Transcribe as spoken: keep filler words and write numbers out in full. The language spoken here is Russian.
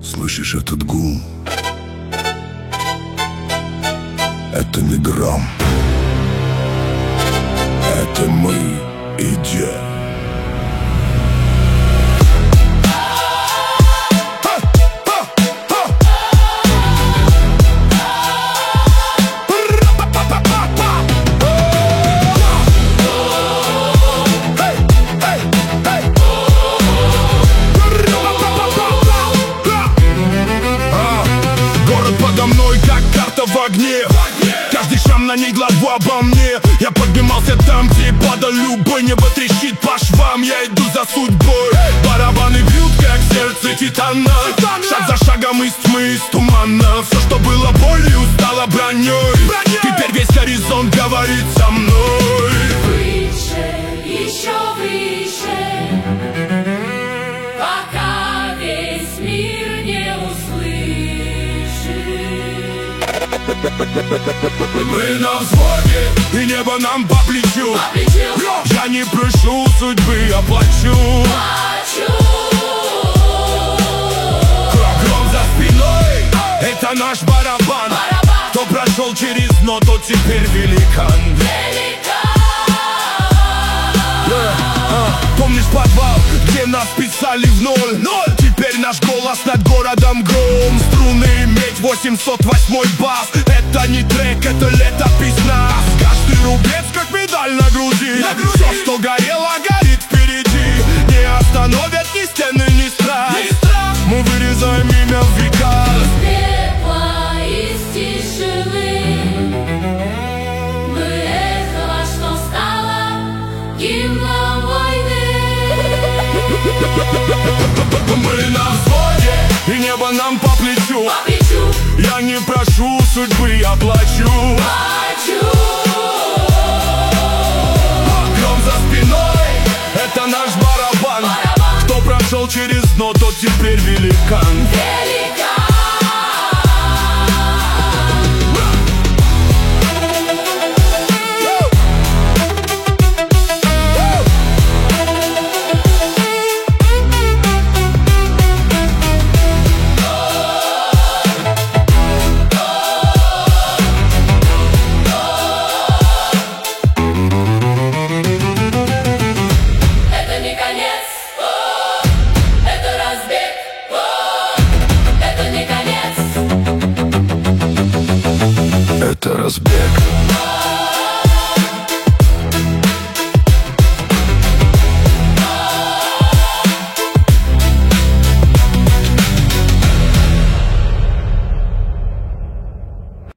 Слышишь этот гул? Это не гром. Это мы идем. Подо мной, как карта в огне. Каждый шрам на ней главу обо мне. Я поднимался там, где падал любой. Небо трещит по швам, я иду за судьбой. Барабаны бьют, как сердце титана. Шаг за шагом из тьмы, из тумана. Все, что было болью, стало броней. Теперь весь горизонт говорит со мной. Выше, еще выше, пока весь мир не услышит. Мы на взводе, и небо нам по плечу. По плечу. Я не прошу судьбы, я плачу. Плачу. Гром за спиной, это наш барабан. Барабан. Кто прошел через дно, тот теперь великан. Великан. Yeah. А, помнишь подвал, где нас писали в ноль? Ноль. Теперь наш голос над городом гром. Струны медь, восемьсот восьмой бас. Это не трек, это летопись нас. Каждый рубец, как медаль на груди, на груди. Все, что горело, горит впереди. Не остановят ни стены, ни страх, ни страх. Мы вырезаем имя в века. Из пепла, из тишины мы эхо, что стало гимном войны. Мы на взводе, и небо нам по плечу. По плечу. Я не прошу судьбы, я плачу. Плачу. Гром за спиной, это наш барабан. Барабан. Кто прошел через дно, тот теперь великан. Великан.